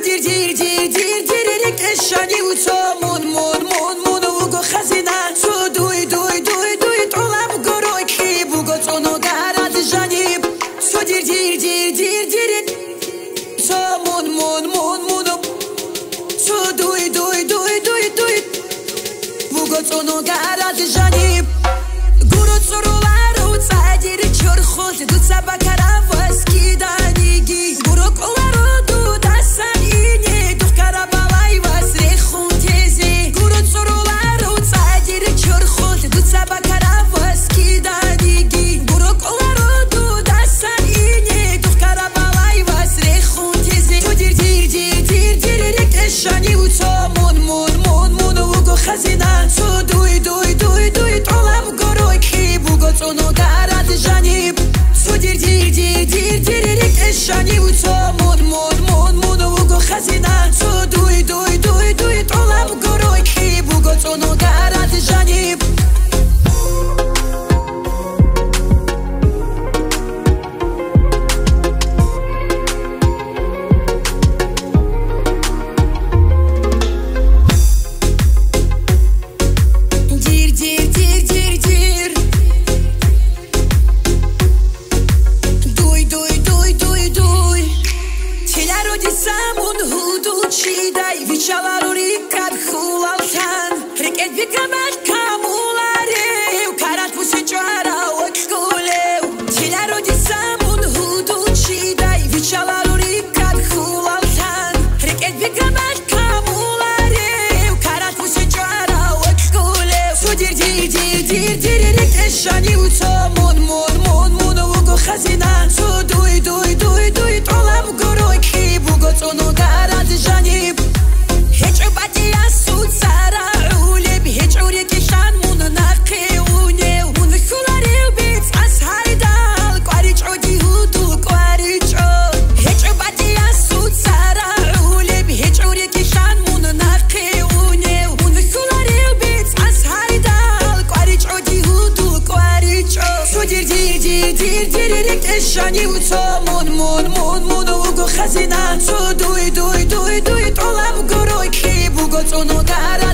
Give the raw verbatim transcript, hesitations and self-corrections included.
دیر دیر دیر دیر دیر کشانی و تو مون مون مون مون و گو خزینه تو دوی دوی دوی دوی طولم گروی کی بگو تو نگرد جانب تو دیر دیر دیر دیر دیر تو مون مون مون مون تو دوی دوی دوی دوی دوی بگو تو نگرد جانب گرو تو رو لارو تدیر چور خود دو سبا کرم واسکی دانیگی گرو کلارو دو دستن اینی دو کربالای واسری خون تیزی گرو تو رو لارو تدیر چور خود دو سبا کرم واسکی دانیگی گرو کلارو دو دستن اینی دو کربالای واسری خون تیزی تو دیر دیر دیر دیر دیر کشانی و تو مون مون مون مون و گو خزینه تو دوی دوی دوی دوی طولم گروی کی بگو تو نگرد جانب تو دیر دیر دیر دیر دیر کشانی و تو مون مون مون مون و گو خزینه تو دوی دوی دوی دوی طولم گروی کی بگو تو نگرد جانب Samun hudu chidai vichalaru kad khulatan riket vikamat kamulare karat pusi chara okule chilaru di samun hudu chidai vichalaru kad khulatan riket vikamat kamulare karat pusi chara okule so dir dir dir dir dir rekeshani u to mon mon mon mon u go khazina so dui dui dui dui tolam goroy تو نگرد جانب هیچ بدی از سود سرعوله به هیچ عوری کشن مون نقیونه مون خلاری بیت از هایدال قاریچ عودی هودو قاریچ هیچ بدی از سود سرعوله به هیچ عوری کشن مون نقیونه مون خلاری بیت از هایدال قاریچ عودی هودو قاریچ تو دیر دیر دیر دیر دیر کشانی و تو مون مون مون مون و گو خزینه تو دوی دوی دوی دوی طولم گروی کی بگو تو نگرد